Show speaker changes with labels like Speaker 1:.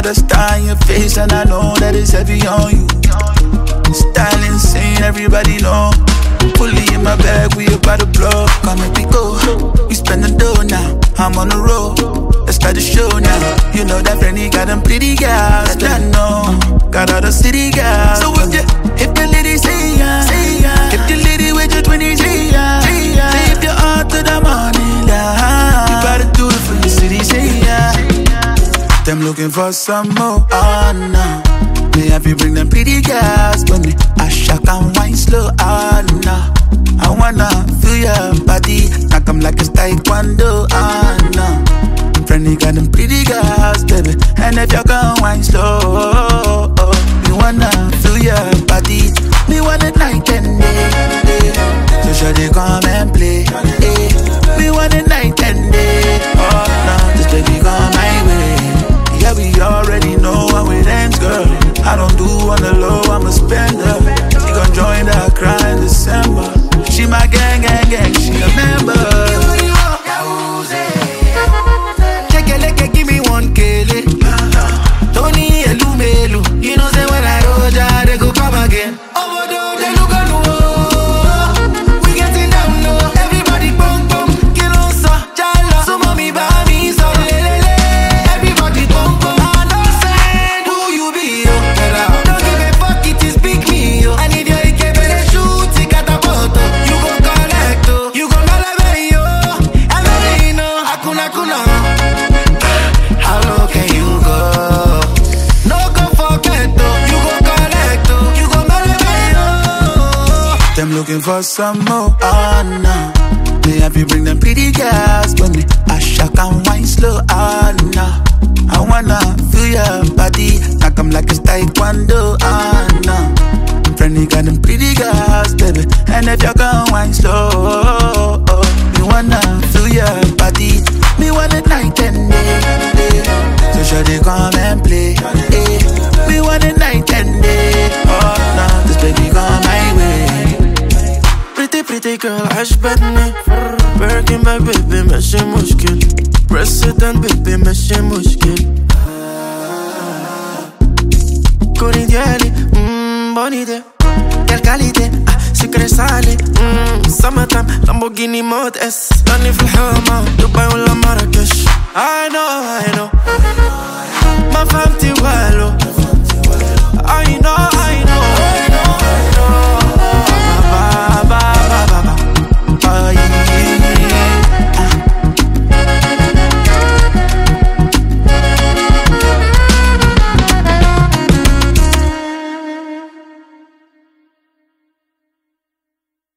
Speaker 1: got a star in your face, and I know that it's heavy on you. Style insane, everybody know. Fully in my bag, we about to blow. Come make me go. We spend the dough now. I'm on the road. Let's start the show now. You know that Frenny got them pretty girls. That I know. Got all the city girls. So if the lady say yeah, say yeah. If the lady with your 20, say yeah, say yeah. Say if you're out to the morning, you gotta do it for your city, say yeah. Them looking for some more, oh no. Me have you bring them pretty girls with me. I shock and wine slow, oh no. I wanna feel your body, knock 'em like it's taekwondo, oh no. Friendly got them pretty girls, baby. And if you gon' wine slow, me wanna feel your body. Me want it night and day. So sure they come and play. Me want it night and day. Oh no, this baby come my way. Yeah, we already know how it ends, girl. I don't do on the low, I'm a spender. She gon' join the cry in December. She my gang, she a member. Give me one kele. Tony Elumelu. You know say when I roll down, they go come again. Overdo, they look at no. We getting down low. Everybody boom boom. Kill on so jala. So mommy buy me so lelele. Everybody boom boom. Understand who you be, yo. Don't give a fuck, it is big me, yo. I need your ikebele shoot, it got a photo. You gon' collect, oh. You gon' malave, yo. And I know, hakuna kuna. How low can you go? No go forget though. You go collect though. You go marry oh. Them looking for some more. Oh no. Me have you bring them pretty girls with me. I shock and wine slow. Oh no. I wanna feel your body. Knock 'em like it's taekwondo. Oh no. Friendly got them pretty girls, baby. And if you gon' wine slow, me wanna feel your body. Me want it night and day. So sure they come and play. Me want it night and day. Oh no, this baby come my way.
Speaker 2: Pretty girl عجبتني. Birkin bag baby ماشي مشكل. President baby ماشي مشكل. كوري ديالي بوني دي. Quelle qualité سكر سالي. Summertime Lamborghini مود اس. راني في الحومة دبي ولا مراكش. I know ما فهمتي والو.